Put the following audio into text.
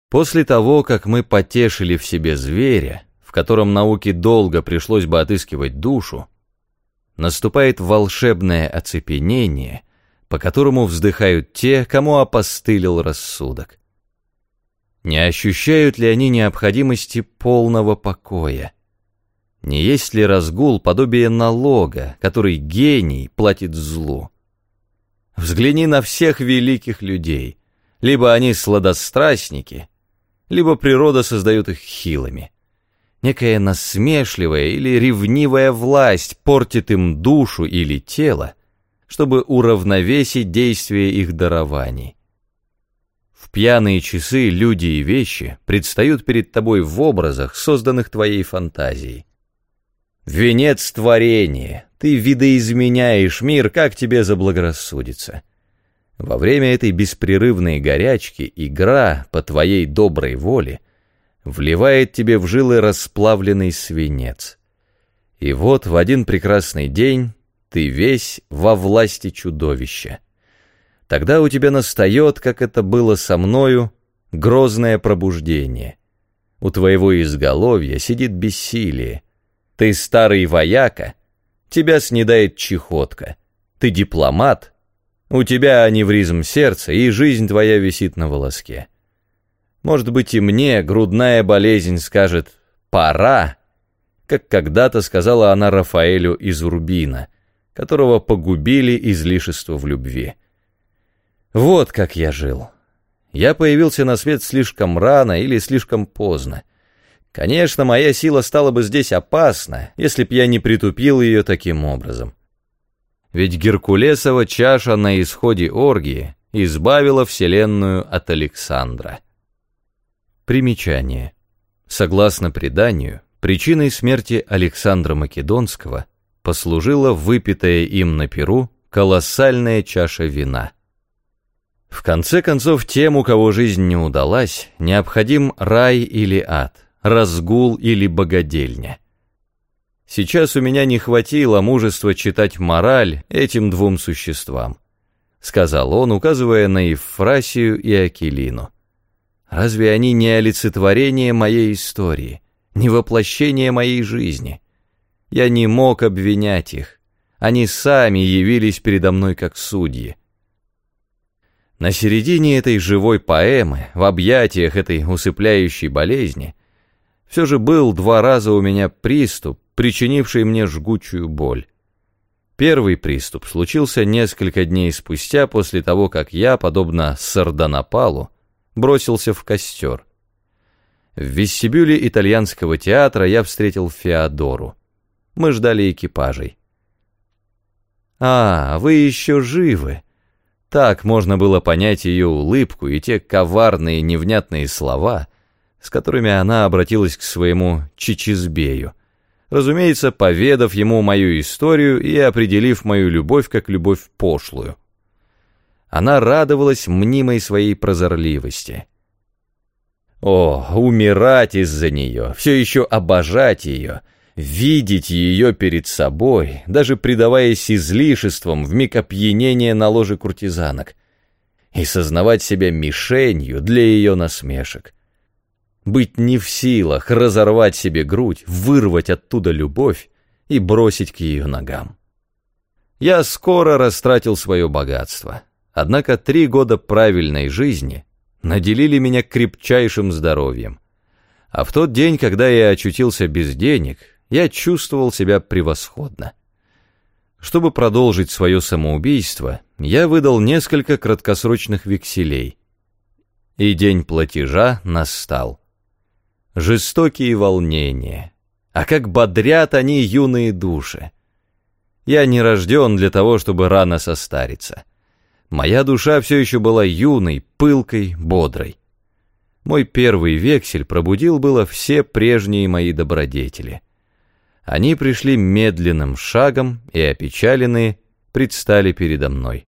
После того, как мы потешили в себе зверя, в котором науке долго пришлось бы отыскивать душу, наступает волшебное оцепенение, по которому вздыхают те, кому опостылил рассудок. Не ощущают ли они необходимости полного покоя? Не есть ли разгул подобие налога, который гений платит злу? Взгляни на всех великих людей. Либо они сладострастники, либо природа создает их хилыми. Некая насмешливая или ревнивая власть портит им душу или тело, чтобы уравновесить действие их дарований. В пьяные часы люди и вещи предстают перед тобой в образах, созданных твоей фантазией. Венец творения, ты видоизменяешь мир, как тебе заблагорассудится. Во время этой беспрерывной горячки игра по твоей доброй воле вливает тебе в жилы расплавленный свинец. И вот в один прекрасный день ты весь во власти чудовища. Тогда у тебя настает, как это было со мною, грозное пробуждение. У твоего изголовья сидит бессилие. Ты старый вояка, тебя снедает чехотка. Ты дипломат, у тебя аневризм сердца, и жизнь твоя висит на волоске. Может быть, и мне грудная болезнь скажет «пора», как когда-то сказала она Рафаэлю из Урбина, которого погубили излишества в любви. Вот как я жил. Я появился на свет слишком рано или слишком поздно. Конечно, моя сила стала бы здесь опасна, если б я не притупил ее таким образом. Ведь Геркулесова чаша на исходе оргии избавила вселенную от Александра. Примечание. Согласно преданию, причиной смерти Александра Македонского послужила выпитая им на пиру колоссальная чаша вина. В конце концов, тем, у кого жизнь не удалась, необходим рай или ад, разгул или богадельня. Сейчас у меня не хватило мужества читать мораль этим двум существам, сказал он, указывая на Евфрасию и Акилину. Разве они не олицетворение моей истории, не воплощение моей жизни? Я не мог обвинять их, они сами явились передо мной как судьи. На середине этой живой поэмы, в объятиях этой усыпляющей болезни, все же был 2 раза у меня приступ, причинивший мне жгучую боль. Первый приступ случился несколько дней спустя после того, как я, подобно Сардонапалу, бросился в костер. В вестибюле итальянского театра я встретил Феодору. Мы ждали экипажей. «А, вы еще живы!» Так можно было понять ее улыбку и те коварные невнятные слова, с которыми она обратилась к своему Чичизбею, разумеется, поведав ему мою историю и определив мою любовь как любовь пошлую. Она радовалась мнимой своей прозорливости. О, умирать из-за нее, все еще обожать ее, видеть ее перед собой, даже предаваясь излишествам вмиг опьянения на ложе куртизанок, и сознавать себя мишенью для ее насмешек. Быть не в силах разорвать себе грудь, вырвать оттуда любовь и бросить к ее ногам. Я скоро растратил свое богатство, однако 3 года правильной жизни наделили меня крепчайшим здоровьем. А в тот день, когда я очутился без денег, я чувствовал себя превосходно. Чтобы продолжить свое самоубийство, я выдал несколько краткосрочных векселей. И день платежа настал. Жестокие волнения. А как бодрят они юные души. Я не рожден для того, чтобы рано состариться. Моя душа все еще была юной, пылкой, бодрой. Мой первый вексель пробудил было все прежние мои добродетели. Они пришли медленным шагом и, опечаленные, предстали передо мной.